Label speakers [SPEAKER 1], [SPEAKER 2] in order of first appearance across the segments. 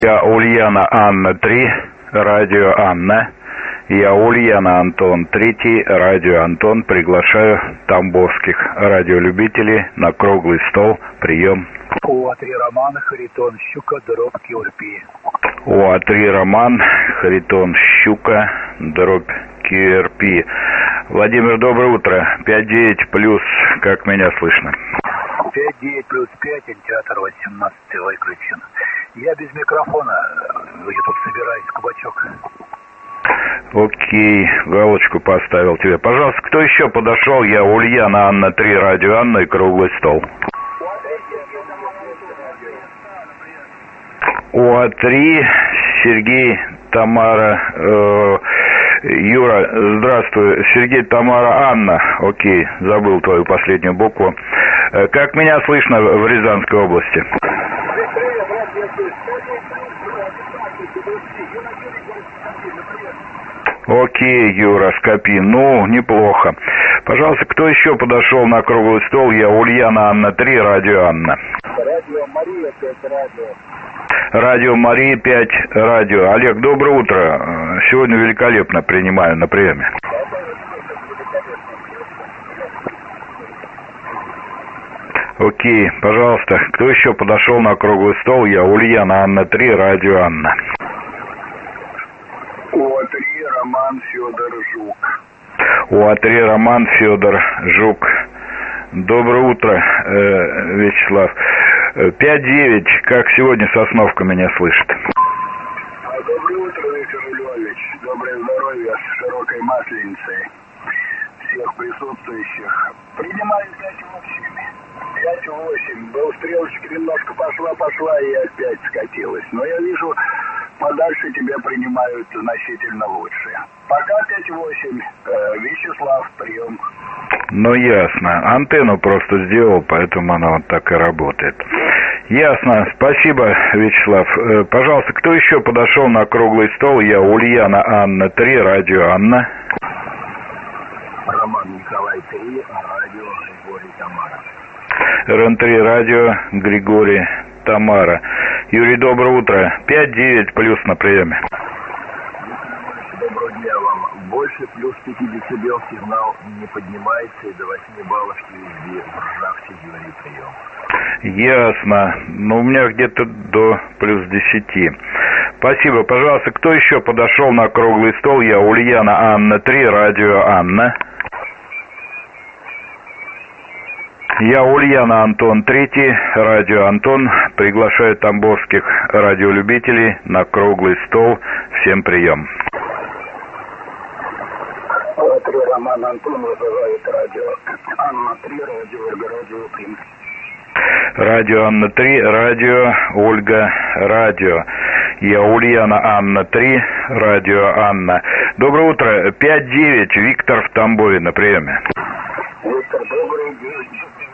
[SPEAKER 1] Я Ульяна Анна 3, радио Анна. Я Ульяна Антон 3, радио Антон. Приглашаю тамбовских радиолюбителей на круглый стол. Прием.
[SPEAKER 2] УА-3 Роман, Харитон, Щука, дробь QRP.
[SPEAKER 1] УА-3 Роман, Харитон, Щука, дробь QRP. Владимир, доброе утро. 5-9 плюс, как меня слышно?
[SPEAKER 2] 5-9 плюс 5, индикатор 18 выключен. Я без микрофона, я тут собираюсь, кабачок.
[SPEAKER 1] Окей, галочку поставил тебе. Пожалуйста, кто еще подошел? Я Ульяна Анна 3, радио Анна и круглый стол. УА-3, Сергей, Тамара, Юра, здравствуй. Сергей, Тамара, Анна. Окей, забыл твою последнюю букву. Как меня слышно в Рязанской области? Окей, Юра, Скопин. Ну, неплохо. Пожалуйста, кто еще подошел на круглый стол? Я Ульяна Анна 3, радио Анна.
[SPEAKER 2] Радио Мария 5, радио.
[SPEAKER 1] Радио Мария 5, радио. Олег, доброе утро. Сегодня великолепно принимаю на приеме. Окей, пожалуйста, кто еще подошел на круглый стол? Я Ульяна Анна 3, радио Анна.
[SPEAKER 2] УА-3 Роман, Федор, Жук.
[SPEAKER 1] УА-3 Роман, Федор, Жук. Доброе утро, Вячеслав. 5-9, как сегодня Сосновка меня слышит?
[SPEAKER 2] Доброе утро, Виктор Львович. Доброе здоровья с широкой масленицей. Всех присутствующих. Принимаю 5-8. Был стрелочка, немножко пошла и опять скатилась. Но я вижу, подальше тебя принимают значительно лучше. Пока 5-8. Вячеслав, прием.
[SPEAKER 1] Ну, ясно. Антенну просто сделал, поэтому она вот так и работает. Ясно. Спасибо, Вячеслав. Пожалуйста, кто еще подошел на круглый стол? Я Ульяна Анна 3, радио Анна.
[SPEAKER 2] Роман Николай 3, радио Григорий Тамара.
[SPEAKER 1] РН3, радио Григорий Тамара. Юрий, доброе утро. 5-9 плюс на приеме.
[SPEAKER 2] Доброго дня вам. Больше плюс 5 децибел сигнал не поднимается, и до 8 баллов USB в ржавчине, Юрий, прием.
[SPEAKER 1] Ясно. Ну, у меня где-то до плюс 10. Спасибо. Пожалуйста, кто еще подошел на круглый стол? Я Ульяна Анна 3, радио Анна. Я Ульяна Антон 3, радио Антон. Приглашаю тамбовских радиолюбителей на круглый стол. Всем прием.
[SPEAKER 2] Роман Антон вызывает радио. Анна 3, радио Принц.
[SPEAKER 1] Радио Анна 3, радио Ольга, радио. Я Ульяна Анна 3, радио Анна. Доброе утро. 5-9, Виктор в Тамбове на приеме.
[SPEAKER 2] Виктор, добрый день.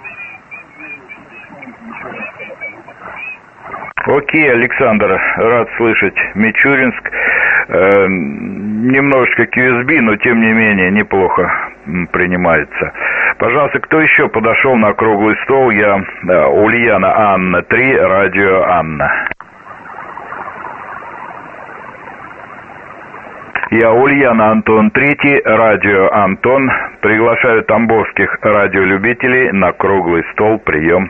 [SPEAKER 1] Окей, Александр, рад слышать. Мичуринск. Немножечко QSB, но тем не менее неплохо принимается. Пожалуйста, кто еще подошел на круглый стол? Я Ульяна Анна 3, радио Анна. Я Ульяна Антон 3, радио Антон. Приглашаю тамбовских радиолюбителей на круглый стол. Прием.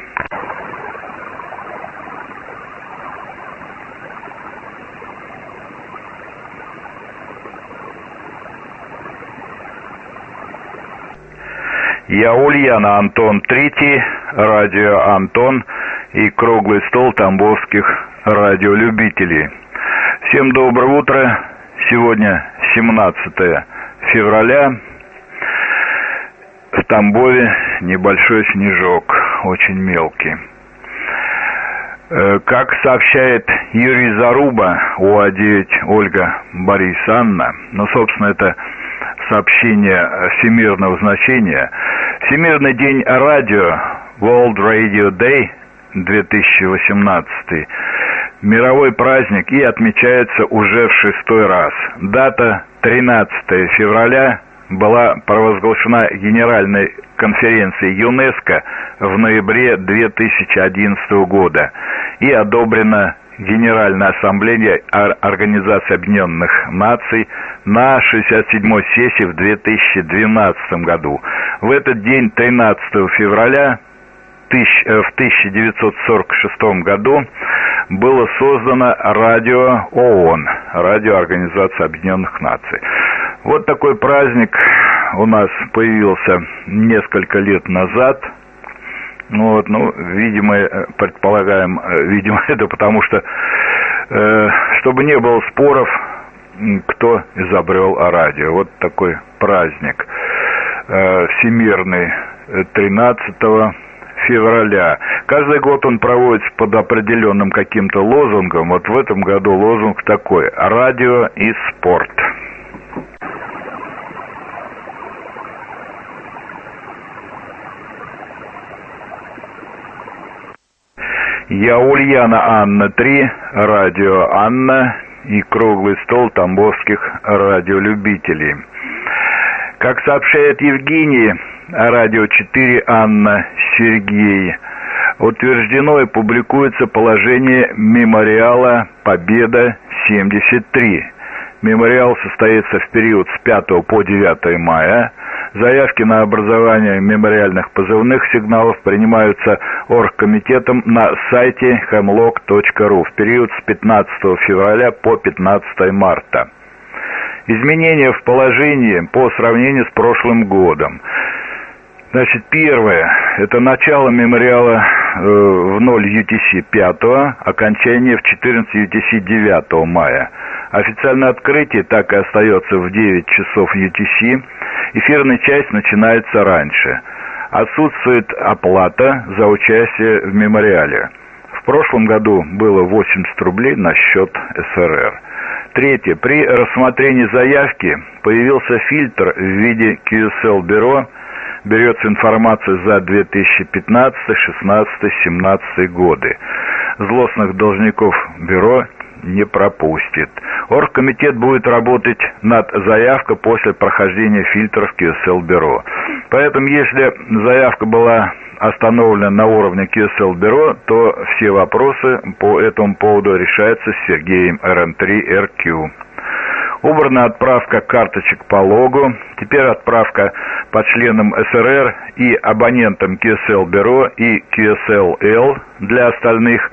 [SPEAKER 1] Я Ульяна Антон 3, радио Антон и круглый стол тамбовских радиолюбителей. Всем доброе утро. Сегодня 17 февраля. В Тамбове небольшой снежок, очень мелкий. Как сообщает Юрий Заруба, УА-9 Ольга, Борис, Анна, собственно, это сообщение всемирного значения. Всемирный день радио, World Radio Day 2018, мировой праздник, и отмечается уже в 6-й раз. Дата 13 февраля была провозглашена Генеральной конференцией ЮНЕСКО в ноябре 2011 года и одобрена Генеральной Ассамблеи Организации Объединенных Наций на 67-й сессии в 2012 году. В этот день, 13 февраля в 1946 году, было создано радио ООН, Радио Организации Объединенных Наций. Вот такой праздник у нас появился несколько лет назад. Видимо, предполагаем, это потому что, чтобы не было споров, кто изобрел радио. Вот такой праздник всемирный 13 февраля. Каждый год он проводится под определенным каким-то лозунгом. Вот в этом году лозунг такой: радио и спорт. Я Ульяна Анна 3, радио Анна и круглый стол тамбовских радиолюбителей. Как сообщает Евгений, радио 4 Анна Сергей, утверждено и публикуется положение мемориала «Победа-73». Мемориал состоится в период с 5 по 9 мая. Заявки на образование мемориальных позывных сигналов принимаются оргкомитетом на сайте hemlock.ru в период с 15 февраля по 15 марта. Изменения в положении по сравнению с прошлым годом. Значит, первое, это начало мемориала в 0 UTC 5, окончание в 14 UTC 9 мая. Официальное открытие так и остается в 9 часов UTC. Эфирная часть начинается раньше. Отсутствует оплата за участие в мемориале. В прошлом году было 80 рублей на счет СРР. Третье. При рассмотрении заявки появился фильтр в виде QSL-бюро. Берется информация за 2015, 16, 17 годы. Злостных должников бюро не пропустит. Оргкомитет будет работать над заявкой после прохождения фильтров QSL-бюро. Поэтому, если заявка была остановлена на уровне QSL-бюро, то все вопросы по этому поводу решаются с Сергеем РН3РК. Убрана отправка карточек по логу. Теперь отправка по членам СРР и абонентам QSL-бюро и QSL-L для остальных.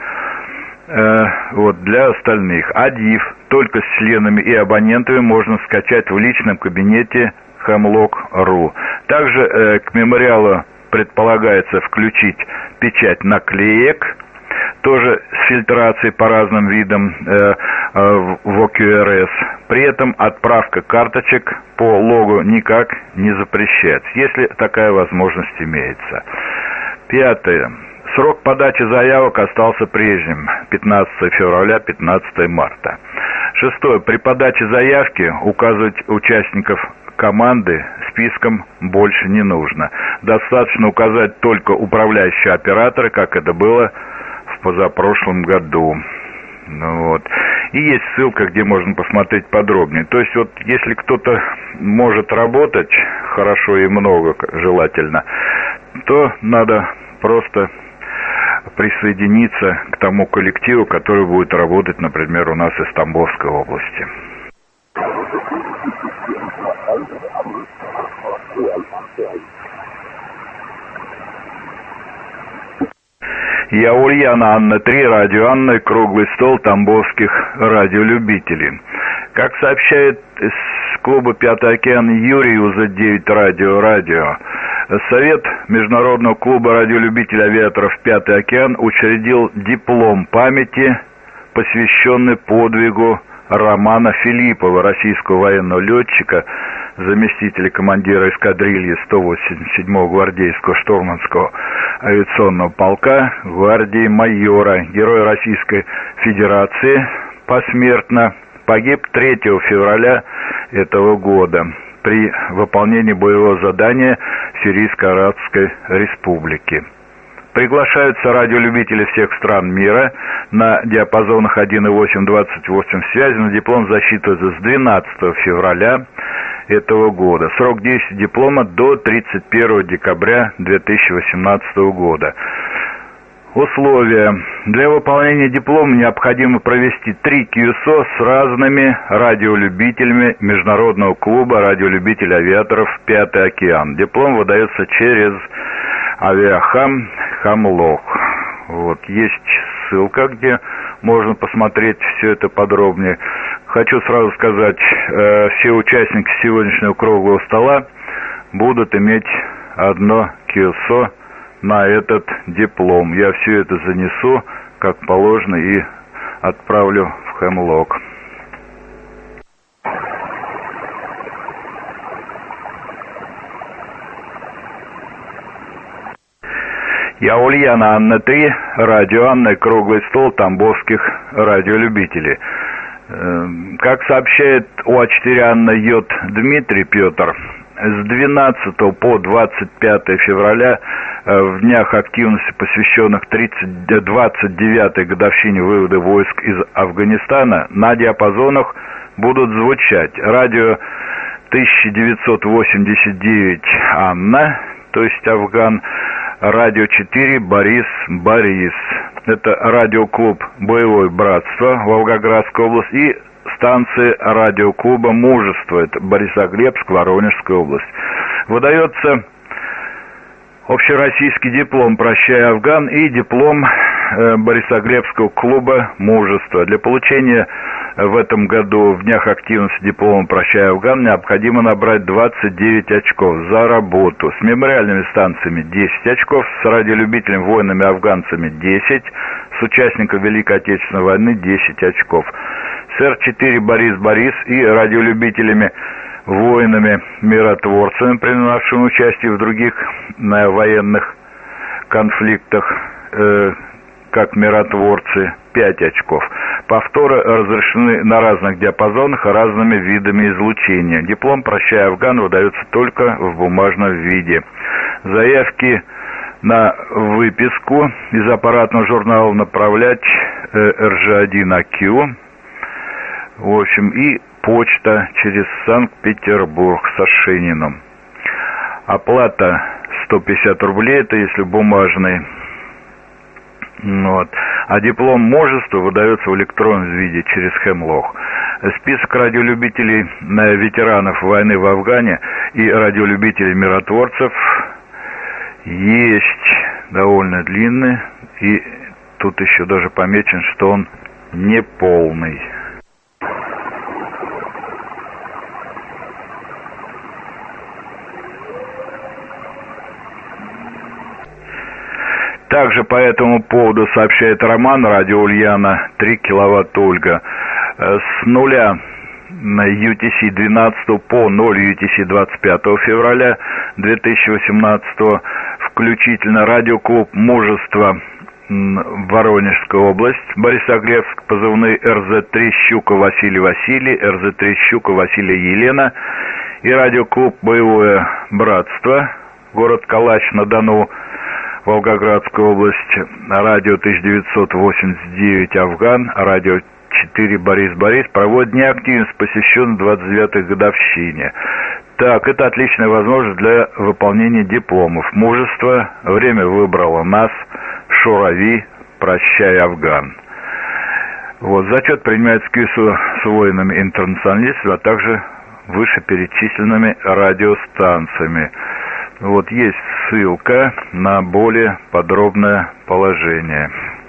[SPEAKER 1] Для остальных. АДИФ только с членами и абонентами можно скачать в личном кабинете hemlock.ru. Также к мемориалу предполагается включить печать наклеек, тоже с фильтрацией по разным видам в OQRS. При этом отправка карточек по логу никак не запрещается, если такая возможность имеется. Пятое. Срок подачи заявок остался прежним, 15 февраля, 15 марта. Шестое. При подаче заявки указывать участников команды списком больше не нужно. Достаточно указать только управляющие операторы, как это было в позапрошлом году. И есть ссылка, где можно посмотреть подробнее. То есть, если кто-то может работать хорошо и много, желательно, то надо просто присоединиться к тому коллективу, который будет работать, например, у нас из Тамбовской области. Я Ульяна Анна 3, радио Анна и круглый стол тамбовских радиолюбителей. Как сообщает с клуба «Пятый океан» Юрий УЗ-9 радио, Совет Международного клуба радиолюбителей авиаторов «Пятый океан» учредил диплом памяти, посвященный подвигу Романа Филиппова, российского военного летчика, заместителя командира эскадрильи 187-го гвардейского штурманского авиационного полка, гвардии майора, героя Российской Федерации, посмертно погиб 3 февраля этого года при выполнении боевого задания в Сирийской Арабской Республике. Приглашаются радиолюбители всех стран мира на диапазонах 1,8-28 связи. На диплом засчитывается с 12 февраля этого года. Срок действия диплома до 31 декабря 2018 года. Условия. Для выполнения диплома необходимо провести 3 КЮСО с разными радиолюбителями Международного клуба радиолюбителей авиаторов «Пятый океан». Диплом выдается через авиахам «Хамлох». Вот, есть ссылка, где можно посмотреть все это подробнее. Хочу сразу сказать, все участники сегодняшнего круглого стола будут иметь одно КЮСО на этот диплом. Я все это занесу, как положено, и отправлю в Хемлок. Я Ульяна, Анна 3, радио Анна, круглый стол тамбовских радиолюбителей. Как сообщает УА-4 Анна Йод Дмитрий Петр, с 12 по 25 февраля в днях активности, посвященных 29-й годовщине вывода войск из Афганистана, на диапазонах будут звучать радио 1989 Анна, то есть Афган, радио 4 Борис. Это радиоклуб «Боевое братство», Волгоградская область, и станции радиоклуба «Мужество», это Борисоглебск, Воронежская область. Выдается общероссийский диплом «Прощай, Афган» и диплом Борисоглебского клуба «Мужество». Для получения в этом году в днях активности диплома «Прощай, Афган» необходимо набрать 29 очков за работу. С мемориальными станциями 10 очков, с радиолюбителями, воинами-афганцами 10, с участниками Великой Отечественной войны 10 очков. С Р-4 Борис и радиолюбителями, воинами-миротворцами, принимавшими участие в других военных конфликтах, как миротворцы, 5 очков. Повторы разрешены на разных диапазонах разными видами излучения. Диплом «Прощай, Афган» выдается только в бумажном виде. Заявки на выписку из аппаратного журнала направлять РЖ1АК. В общем, и почта через Санкт-Петербург со Шениным. Оплата 150 рублей, это если бумажный. Вот. А диплом «Мужество» выдается в электронном виде через Хемлох. Список радиолюбителей ветеранов войны в Афгане и радиолюбителей миротворцев есть довольно длинный, и тут еще даже помечен, что он неполный. Также по этому поводу сообщает Роман, радио Ульяна, 3 киловатт Ольга. С нуля на UTC 12 по 0 UTC 25 февраля 2018 включительно радиоклуб «Мужество», Воронежская область, Борисоглебск, позывные РЗ-3 Щука Василий, РЗ-3 Щука Василия Елена, и радиоклуб «Боевое братство», город Калач-на-Дону, Волгоградская область, радио 1989 Афган, радио 4 Борис проводит дни активности, посвященные 29-й годовщине. Так, это отличная возможность для выполнения дипломов. «Мужество», время выбрало нас, Шурави, «Прощай, Афган». Вот, зачет принимается КЮСО с воинами-интернационалистами, а также вышеперечисленными радиостанциями. Вот есть ссылка на более подробное положение.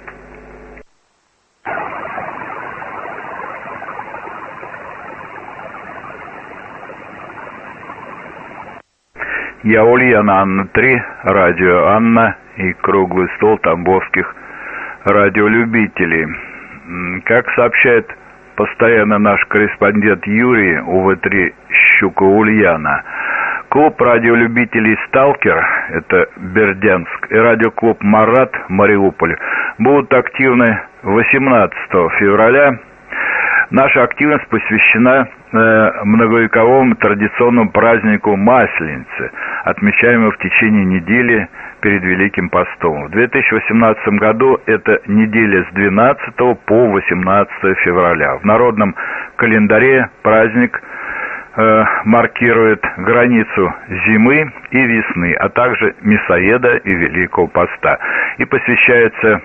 [SPEAKER 1] Я Ульяна, Анна 3, радио Анна и круглый стол тамбовских радиолюбителей. Как сообщает постоянно наш корреспондент Юрий, УВ-3 Щука Ульяна, клуб радиолюбителей «Сталкер», это Бердянск, и радиоклуб «Марат», Мариуполь, будут активны 18 февраля. Наша активность посвящена многовековому традиционному празднику Масленицы, отмечаемому в течение недели перед Великим Постом. В 2018 году это неделя с 12 по 18 февраля. В народном календаре праздник маркирует границу зимы и весны, а также Мясоеда и Великого Поста. и посвящается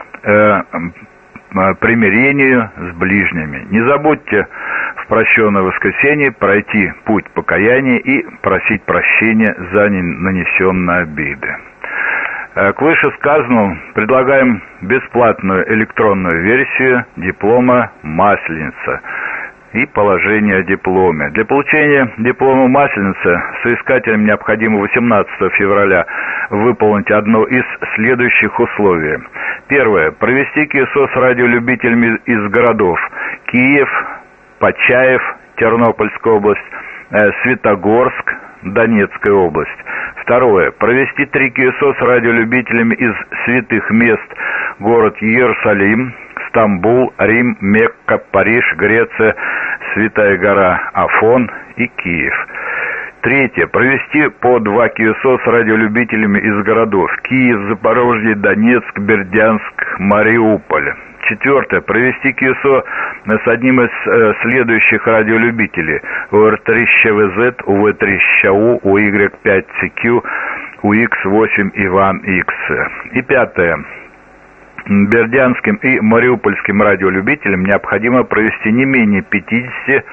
[SPEAKER 1] примирению с ближними. Не забудьте в прощенное воскресенье пройти путь покаяния и просить прощения за нанесенные обиды. К вышесказанному предлагаем бесплатную электронную версию диплома Масленица и положение о дипломе. Для получения диплома Масленица соискателям необходимо 18 февраля выполнить одно из следующих условий. Первое. Провести КИСО с радиолюбителями из городов Киев, Почаев, Тернопольская область, Светогорск, Донецкая область. Второе. Провести 3 КИСО с радиолюбителями из святых мест: город Иерусалим, Стамбул, Рим, Мекка, Париж, Греция, Святая гора Афон и Киев. Третье. Провести по 2 КИСО с радиолюбителями из городов Киев, Запорожье, Донецк, Бердянск, Мариуполь. Четвертое. Провести КИСО с одним из следующих радиолюбителей: УР-3ЩВЗ, УВ-3ЩАУ, УY-5ЦQ, УХ-8 Иван Х. И пятое. Бердянским и мариупольским радиолюбителям необходимо провести не менее 50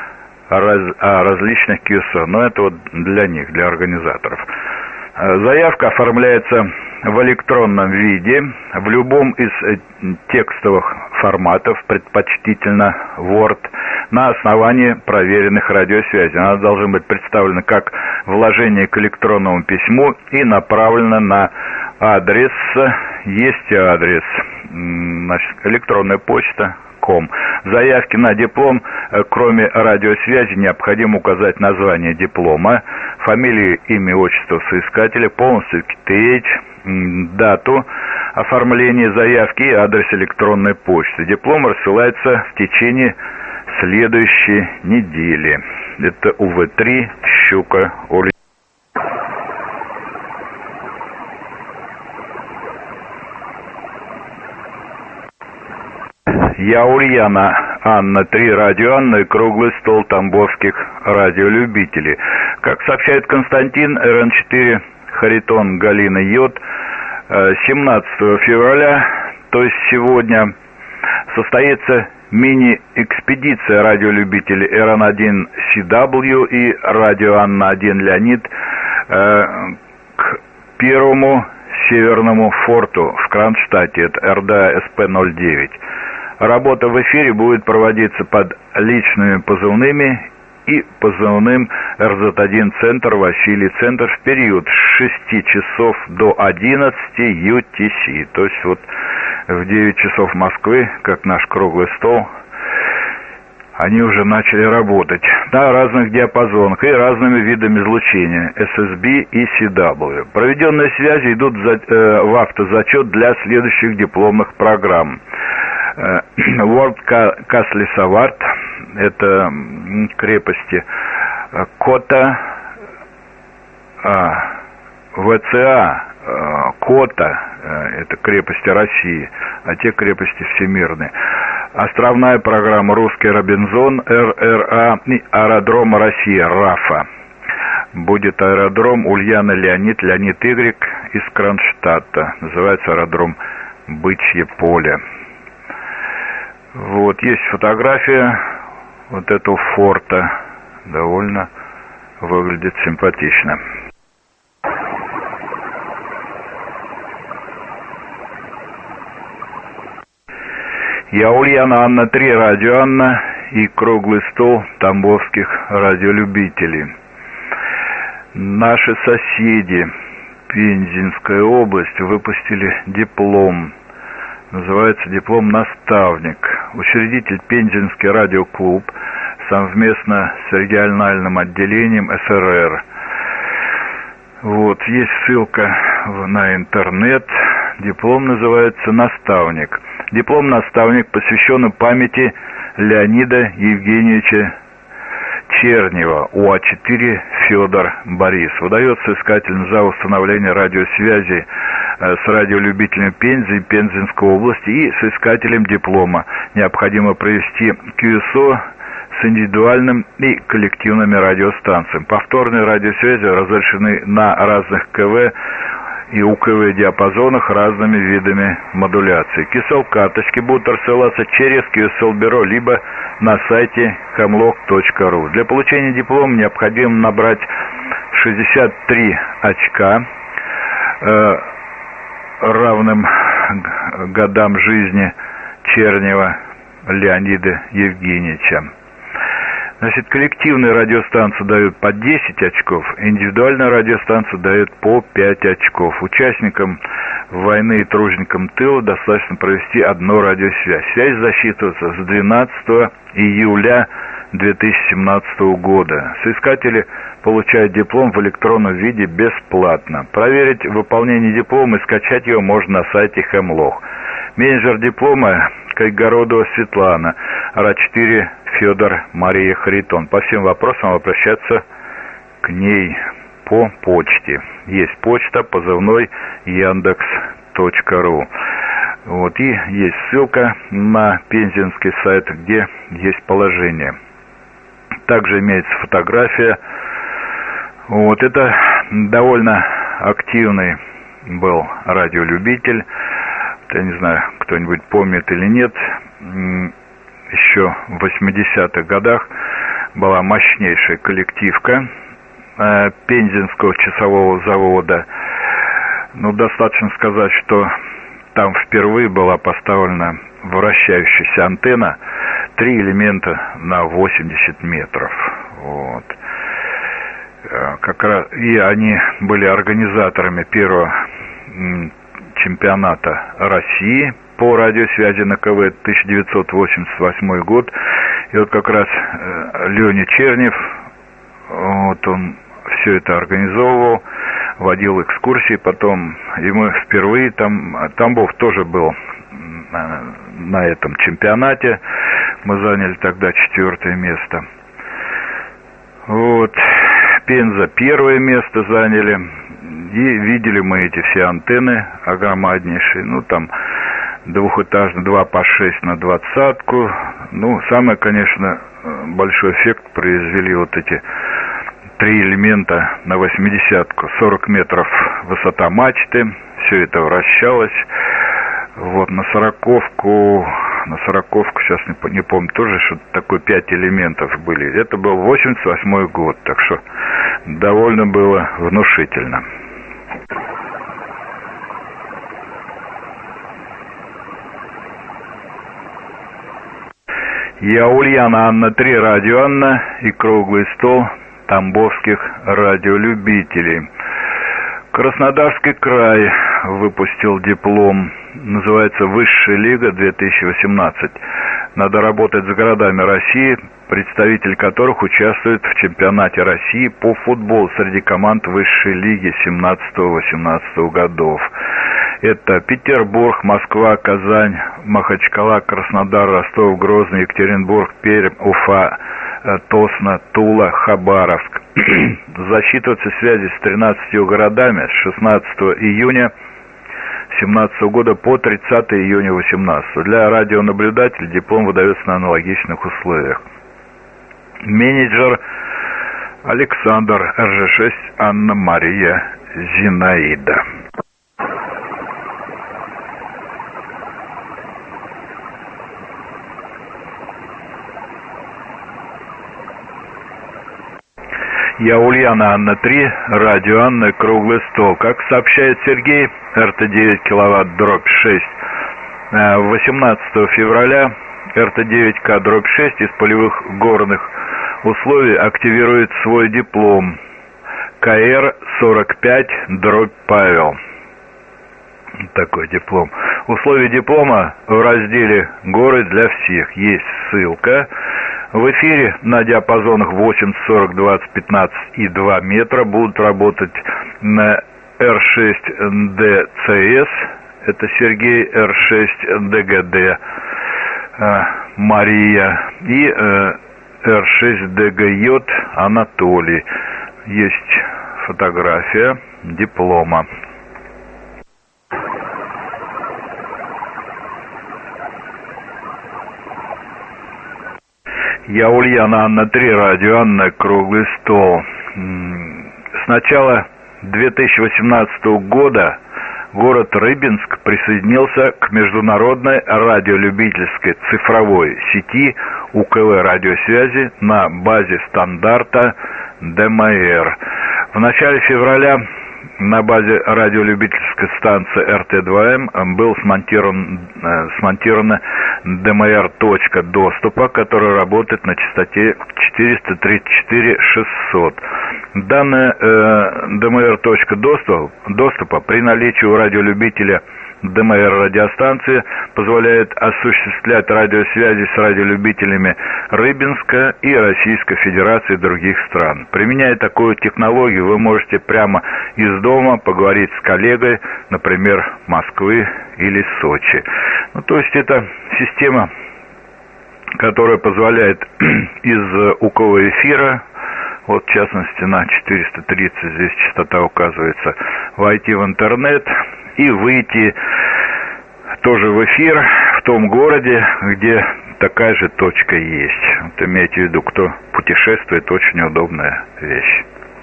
[SPEAKER 1] различных КИСО. Но это вот для них, для организаторов. Заявка оформляется в электронном виде, в любом из текстовых форматов, предпочтительно Word, на основании проверенных радиосвязей. Она должна быть представлена как вложение к электронному письму и направлена на адрес, есть адрес, значит, электронная почта. В заявке на диплом, кроме радиосвязи, необходимо указать название диплома, фамилию, имя, отчество соискателя, полностью КТХ, дату оформления заявки и адрес электронной почты. Диплом рассылается в течение следующей недели. Это УВ-3, Щука, Ульяна. Я Ульяна, Анна 3, радио Анна и круглый стол тамбовских радиолюбителей. Как сообщает Константин, РН4, Харитон, Галина Йод, 17 февраля, то есть сегодня, состоится мини-экспедиция радиолюбителей РН1 CW и радио Анна-1 Леонид к первому северному форту в Кронштадте, это РДА СП-09. Работа в эфире будет проводиться под личными позывными и позывным РЗ-1 Центр, Василий Центр в период с 6 часов до 11 UTC. То есть вот в 9 часов Москвы, как наш круглый стол, они уже начали работать на разных диапазонах и разными видами излучения SSB и CW. Проведенные связи идут в автозачет для следующих дипломных программ. World Castle Savart, это крепости Кота, ВЦА, Кота, это крепости России, а те крепости всемирные. Островная программа «Русский Робинзон», РРА и аэродром России, РАФа. Будет аэродром Ульяна Леонид, Леонид Y из Кронштадта. Называется аэродром Бычье поле. Вот, есть фотография вот этого форта. Довольно выглядит симпатично. Я Ульяна, Анна 3, радио Анна и круглый стол тамбовских радиолюбителей. Наши соседи, Пензенская область, выпустили диплом. Называется диплом «Наставник». Учредитель Пензенский радиоклуб совместно с региональным отделением СРР. Вот, есть ссылка на интернет. Диплом называется «Наставник». Диплом «Наставник» посвящен памяти Леонида Евгеньевича Чернева, УА-4 Федор Борис. Выдается искателям за установление радиосвязи с радиолюбителями Пензы и Пензенской области и с искателем диплома. Необходимо провести КЮСО с индивидуальным и коллективными радиостанциями. Повторные радиосвязи разрешены на разных КВ и УКВ диапазонах разными видами модуляции. QSL-карточки будут рассылаться через QSL Bureau либо на сайте hemlock.ru. Для получения диплома необходимо набрать 63 очка, равным годам жизни Чернева Леонида Евгеньевича. Значит, коллективные радиостанции дают по 10 очков, индивидуальная радиостанция дает по 5 очков. Участникам войны и труженикам тыла достаточно провести одну радиосвязь. Связь засчитывается с 12 июля 2017 года. Соискатели получают диплом в электронном виде бесплатно. Проверить выполнение диплома и скачать его можно на сайте Hemlock. Менеджер диплома Кайгородова Светлана, РА-4 Федор Мария Харитон. По всем вопросам обращаться к ней по почте. Есть почта, позывной Яндекс.ру. Вот, и есть ссылка на пензенский сайт, где есть положение. Также имеется фотография. Вот, это довольно активный был радиолюбитель. Я не знаю, кто-нибудь помнит или нет. Еще в 80-х годах была мощнейшая коллективка Пензенского часового завода. Ну, достаточно сказать, что там впервые была поставлена вращающаяся антенна, 3 элемента на 80 метров. Вот. Как раз, и они были организаторами первого чемпионата России по радиосвязи на КВ 1988 год. И вот как раз Леня Чернев, вот он все это организовывал, водил экскурсии, потом, и мы впервые Тамбов тоже был на этом чемпионате, мы заняли тогда 4-е место. Вот, Пенза 1-е место заняли, и видели мы эти все антенны огромнейшие, ну там двухэтажно, 2 по 6 на 20-ку. Ну, самое, конечно, большой эффект произвели вот эти 3 элемента на 80-ку, 40 метров высота мачты, все это вращалось. Вот на 40-ку, сейчас не помню, тоже что-то такое, 5 элементов были. Это был 88 год, так что довольно было внушительно. Я Ульяна, Анна 3, радио Анна и круглый стол тамбовских радиолюбителей. Краснодарский край выпустил диплом, называется «Высшая лига 2018». Надо работать с городами России, представители которых участвуют в чемпионате России по футболу среди команд высшей лиги 17-18 годов. Это Петербург, Москва, Казань, Махачкала, Краснодар, Ростов, Грозный, Екатеринбург, Пермь, Уфа, Тосно, Тула, Хабаровск. Засчитываются связи с 13 городами с 16 июня 2017 года по 30 июня 2018. Для радионаблюдателей диплом выдается на аналогичных условиях. Менеджер Александр, РЖ6, Анна Мария Зинаида. Я Ульяна, Анна 3, радио Анна, круглый стол. Как сообщает Сергей, РТ-9 киловатт дробь 6. 18 февраля РТ-9К дробь 6 из полевых горных условий активирует свой диплом КР-45 дробь Павел. Такой диплом. Условия диплома в разделе «Горы для всех». Есть ссылка. В эфире на диапазонах 8, 40, 20, 15 и 2 метра будут работать на R6DCS, это Сергей, R6DGD Мария и R6DGJ Анатолий. Есть фотография диплома. Я Ульяна, Анна 3, радио Анна, круглый стол. С начала 2018 года город Рыбинск присоединился к международной радиолюбительской цифровой сети УКВ радиосвязи на базе стандарта ДМР. В начале февраля на базе радиолюбительской станции РТ-2М был смонтирована ДМР-точка доступа, которая работает на частоте 434-600. Данная ДМР-точка доступа при наличии у радиолюбителя ДМР радиостанции позволяет осуществлять радиосвязи с радиолюбителями Рыбинска и Российской Федерации и других стран. Применяя такую технологию, вы можете прямо из дома поговорить с коллегой, например, Москвы или Сочи. То есть это система, которая позволяет из УКВ эфира, в частности на 430, здесь частота указывается, войти в интернет и выйти тоже в эфир в том городе, где такая же точка есть. Имейте в виду, кто путешествует, очень удобная вещь.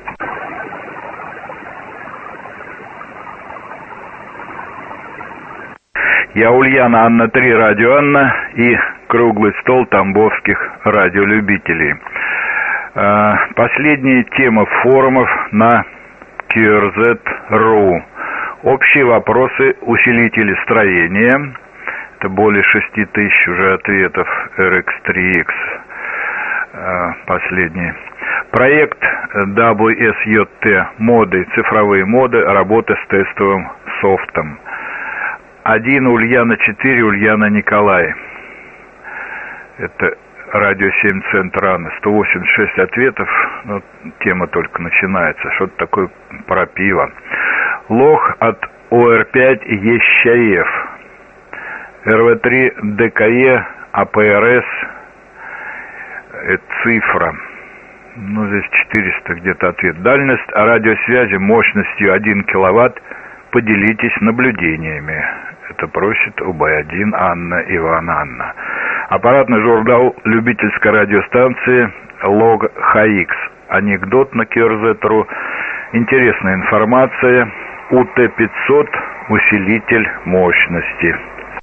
[SPEAKER 1] Я Ульяна, Анна 3, радио Анна и круглый стол тамбовских радиолюбителей. Последняя тема форумов на QRZ.ru. Общие вопросы усилителей строения. Это более 6000 уже ответов RX3X. Последний. Проект WSJT моды, цифровые моды, работа с тестовым софтом. 1 Ульяна 4, Ульяна Николай. Это радио 7 Центр Анны. 186 ответов. Тема только начинается. Что-то такое про пиво. Лох от ОР5 Ещаев. РВ3 ДКЕ АПРС. Это цифра. Здесь 400 где-то ответ. Дальность радиосвязи мощностью 1 киловатт. Поделитесь наблюдениями. Это просит УБ1 Анна Ивана Анна. Аппаратный журнал любительской радиостанции Лог ХХ. Анекдот на QRZ.ru. Интересная информация. УТ-500 усилитель мощности.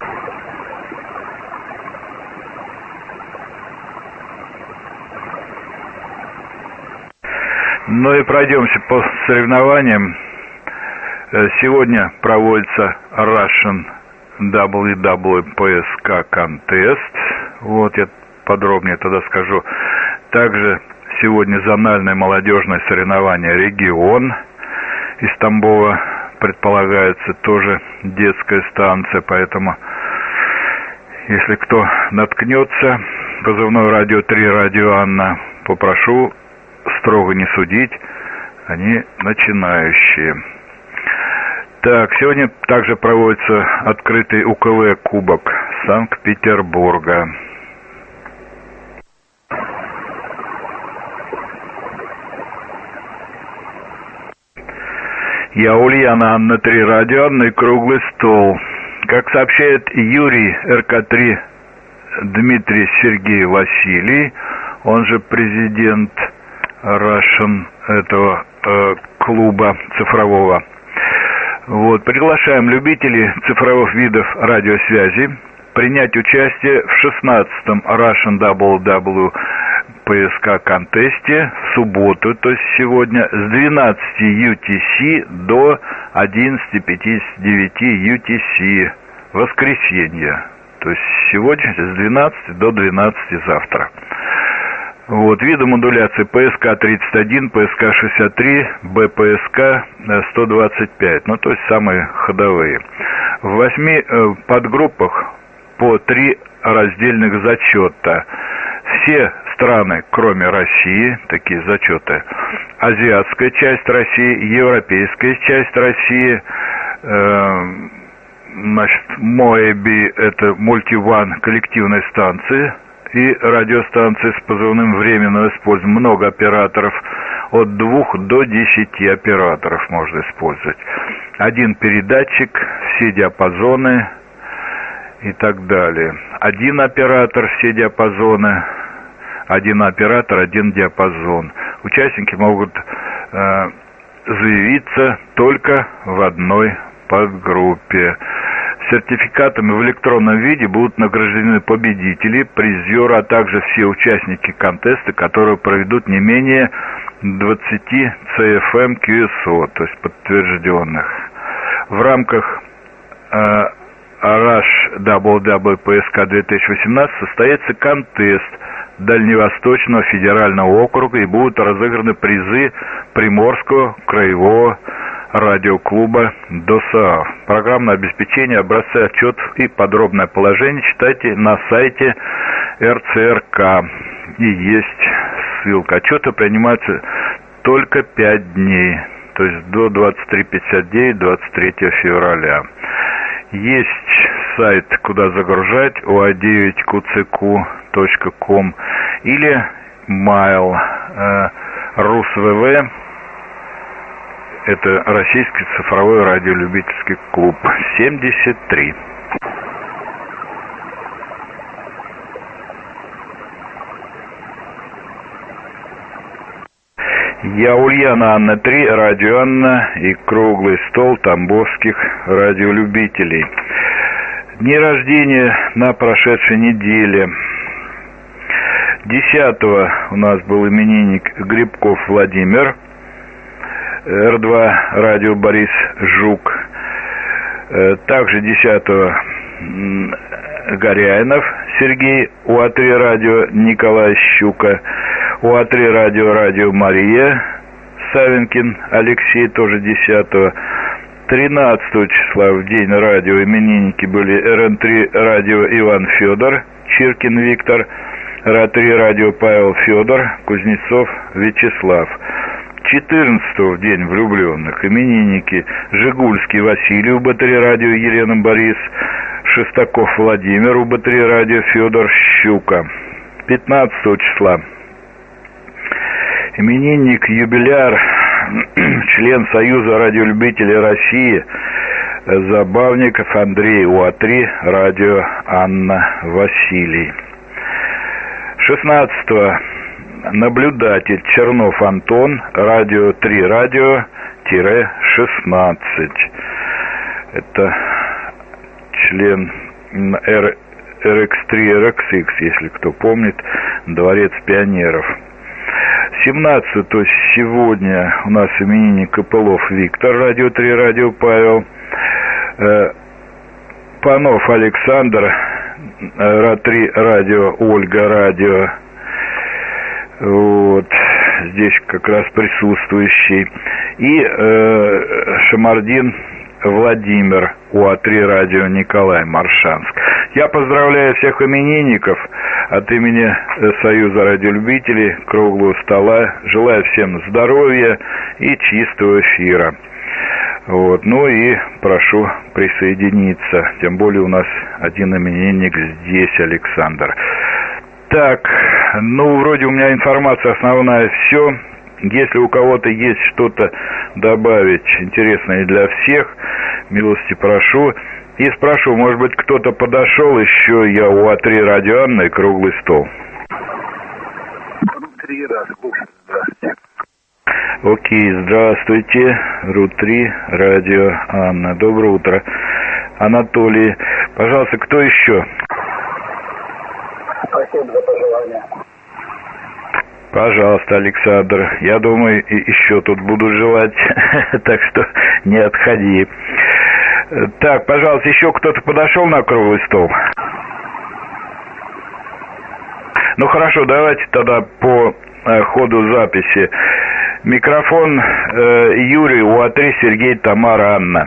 [SPEAKER 1] И пройдемся по соревнованиям. Сегодня проводится Russian WWPSK Contest. Я подробнее тогда скажу. Также сегодня зональное молодежное соревнование «Регион» из Тамбова. Предполагается тоже детская станция, поэтому если кто наткнется, позывной радио 3, радио Анна, попрошу строго не судить, они начинающие. Так, сегодня также проводится открытый УКВ Кубок Санкт-Петербурга. Я Ульяна, Анна 3, радио Анна и круглый стол. Как сообщает Юрий РК3 Дмитрий Сергей Василий, он же президент Russian этого клуба цифрового. Приглашаем любителей цифровых видов радиосвязи принять участие в 16-м Russian WWPSK контесте в субботу, то есть сегодня, с 12 UTC до 11:59 UTC, воскресенье. То есть сегодня с 12 до 12 завтра. Виды модуляции ПСК-31, ПСК-63, БПСК-125, то есть самые ходовые. В 8 подгруппах по 3 раздельных зачета. Все страны, кроме России, такие зачеты: азиатская часть России, европейская часть России, МОЭБИ, это мультиван, коллективные станции, и радиостанции с позывным временного использования. Много операторов, от 2 до 10 операторов можно использовать. 1 передатчик, все диапазоны и так далее. 1 оператор, все диапазоны. 1 оператор, 1 диапазон. Участники могут заявиться только в одной подгруппе. Сертификатами в электронном виде будут награждены победители, призеры, а также все участники контеста, которые проведут не менее 20 CFM QSO, то есть подтвержденных. В рамках Rush WWPSK 2018 состоится контест Дальневосточного федерального округа и будут разыграны призы Приморского краевого радиоклуба ДОСААФ. Программное обеспечение, образцы отчетов и подробное положение читайте на сайте РЦРК. И есть ссылка. Отчеты принимаются только 5 дней, то есть до 23:59 23 февраля. Есть сайт, куда загружать, oa9qcq.com или mail RusVV. Это Российский цифровой радиолюбительский клуб 73. Я Ульяна, Анна 3, радио Анна и круглый стол тамбовских радиолюбителей. Дни рождения на прошедшей неделе. 10-го у нас был именинник Грибков Владимир, Р2 радио Борис Жук. Также 10-го Горяинов Сергей, УА3 радио Николай Щука, УА3 радио Мария Савенкин Алексей, тоже 10-го. 13 числа в день радио именинники были РН3 радио Иван Федор, Чиркин Виктор, РА3 радио Павел Федор, Кузнецов Вячеслав. 14 в день влюбленных именинники Жигульский Василий, УБ3 радио Елена Борис, Шестаков Владимир, УБ3 радио Федор Щука. 15 числа именинник юбиляр, член Союза радиолюбителей России, Забавников Андрей, УА3 радио Анна Василий. 16 наблюдатель Чернов Антон, радио 3 радио-16. Это член RX3 RXX, если кто помнит, Дворец пионеров. 17, то есть сегодня у нас именинник Копылов Виктор, радио 3 радио Павел, Панов Александр, РА3 радио Ольга радио, вот здесь как раз присутствующий, и Шамардин Владимир, УА3 радио Николай Маршанск. Я поздравляю всех именинников от имени Союза радиолюбителей круглого стола. Желаю всем здоровья и чистого эфира. Вот. Ну и прошу присоединиться. Тем более у нас один именинник здесь, Александр. Так, ну вроде у меня информация основная все. Если у кого-то есть что-то добавить интересное для всех, милости прошу. И спрошу, может быть, кто-то подошел еще, я УА3 радио Анна и круглый стол.
[SPEAKER 2] Ру-3 здравствуйте.
[SPEAKER 1] Окей, здравствуйте, Ру-3 радио Анна. Доброе утро. Анатолий, пожалуйста, кто еще?
[SPEAKER 2] Спасибо за пожелания.
[SPEAKER 1] Пожалуйста, Александр. Я думаю, еще тут буду желать, так что не отходи. Так, пожалуйста, еще кто-то подошел на круглый стол? Ну хорошо, давайте тогда по ходу записи. Микрофон Юрий, УА3 Сергей, Тамара, Анна.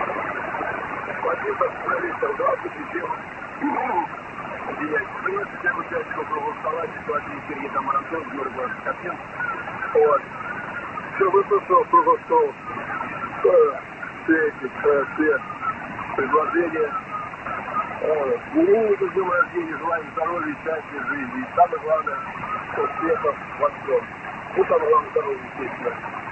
[SPEAKER 2] Вот. Все выслушал, круглый стол. Все предложения. Имениннику с днем рождения, желаем здоровья, счастья, жизни. И самое главное, успехов во всем. Ну, самое главное, здоровья, естественно.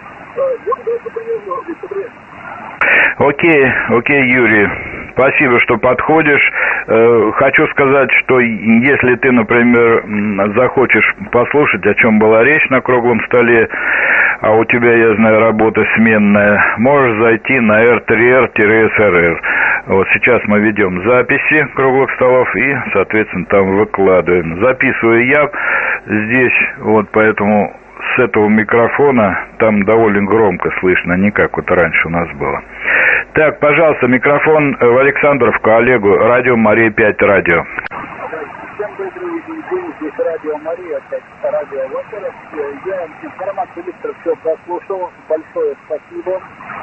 [SPEAKER 1] Окей, Юрий. Спасибо, что подходишь. Хочу сказать, что если ты, например, захочешь послушать, о чем была речь на круглом столе, а у тебя, я знаю, работа сменная, можешь зайти на R3R-SRR. Вот сейчас мы ведем записи круглых столов и, соответственно, там выкладываем. Записываю я здесь, вот поэтому с этого микрофона там довольно громко слышно, не как вот раньше у нас было. Так, пожалуйста, микрофон в Александровку Олегу, радио Мария 5 радио.
[SPEAKER 3] Всем добрый день, здесь радио Мария, опять радио. Во-первых, я информацию быстро все прослушал, большое спасибо.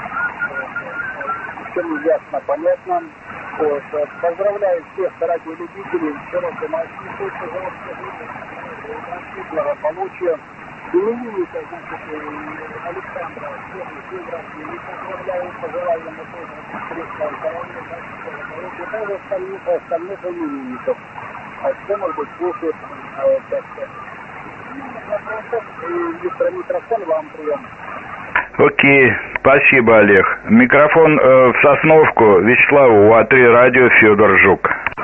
[SPEAKER 3] Всем ясно, понятно. Вот. Поздравляю всех радиолюбителей, широкой Москвы, благополучия. Именинника, значит, Александра, всех географии, и поздравляю, пожелаю ему тоже крепкого здоровья, и остальных именинников. А что, может быть, слушает, так сказать, микрофон вам прием.
[SPEAKER 1] Окей, спасибо, Олег. Микрофон в Сосновку Вячеславу, УА-3 радио, Федор Жук.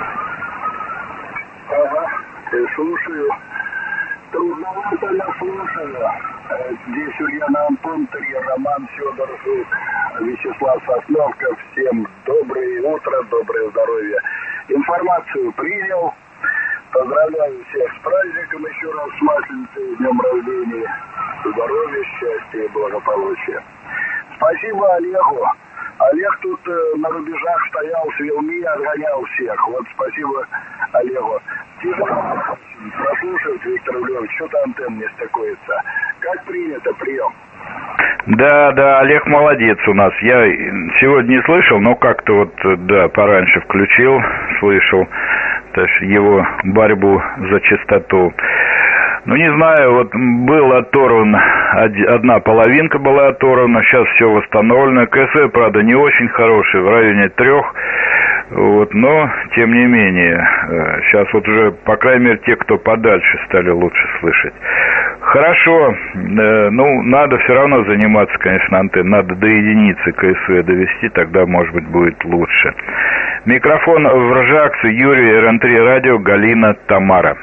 [SPEAKER 2] Ага, слушаю. Трудновато я слушаю. Здесь Ульяна Антон, 3, Роман, Федор Жук, Вячеслав Сосновка. Всем доброе утро, доброе здоровья. Информацию принял. Поздравляю всех с праздником еще раз, с Масленицей, с днем рождения. Здоровья, счастья и благополучия. Спасибо Олегу. Олег тут на рубежах стоял, с Вилми, отгонял всех. Вот спасибо Олегу. Тяжело прослушать, Виктор Львович, что-то антенн не стыкуется. Как принято прием?
[SPEAKER 1] Да, Олег молодец у нас. Я сегодня не слышал, но как-то вот, да, пораньше включил, слышал его борьбу за чистоту. Ну, не знаю, вот был оторван, одна половинка была оторвана, сейчас все восстановлено. КСВ, правда, не очень хороший, в районе 3, вот, но, тем не менее, сейчас вот уже, по крайней мере, те, кто подальше, стали лучше слышать. Хорошо, ну, надо все равно заниматься, конечно, антенной, надо до единицы КСВ довести, тогда, может быть, будет лучше. Микрофон в Ржаксе, Юрий, РН3 радио, Галина, Тамара.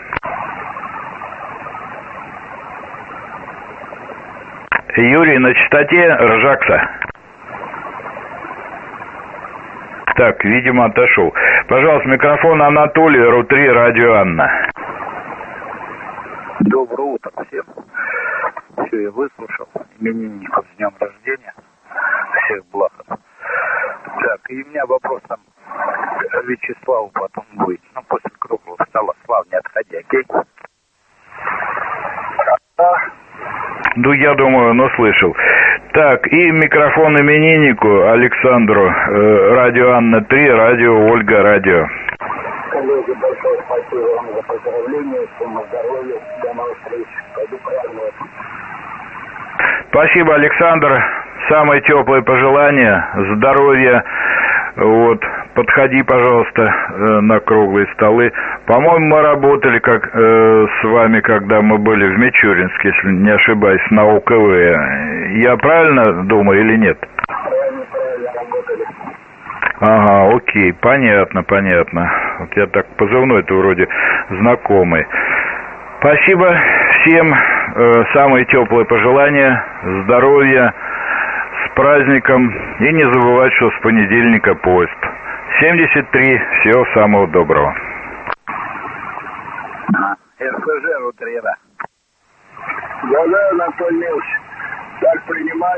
[SPEAKER 1] Юрий, на частоте Ржакса. Так, видимо, отошел. Пожалуйста, микрофон Анатолий, РУ-3, радио Анна.
[SPEAKER 3] Доброе утро всем. Все, я выслушал. Именинников с днем рождения. Всех благ. Так, и у меня вопрос там Вячеславу потом будет. Ну, после круглого стола. Слав, не отходи, окей?
[SPEAKER 1] Ну, я думаю, но слышал. Так, и микрофон имениннику Александру, радио Анна-3, радио Ольга, радио.
[SPEAKER 2] Коллеги, большое спасибо вам за поздравления, всем здоровья, до новых встреч, пойду праздновать.
[SPEAKER 1] Спасибо, Александр. Самые теплые пожелания, здоровья. Вот, подходи, пожалуйста, на круглые столы. По-моему, мы работали как с вами, когда мы были в Мичуринске, если не ошибаюсь, на УКВ. Я правильно думаю или нет?
[SPEAKER 2] Правильно работали.
[SPEAKER 1] Ага, окей, понятно. Вот я так позывной-то вроде знакомый. Спасибо всем, самые теплые пожелания, здоровья, с праздником, и не забывать, что с понедельника поезд. 73, всего самого доброго.
[SPEAKER 3] РФЖ, РУ-3.
[SPEAKER 2] Да, Анатолий Ильич, так принимаю.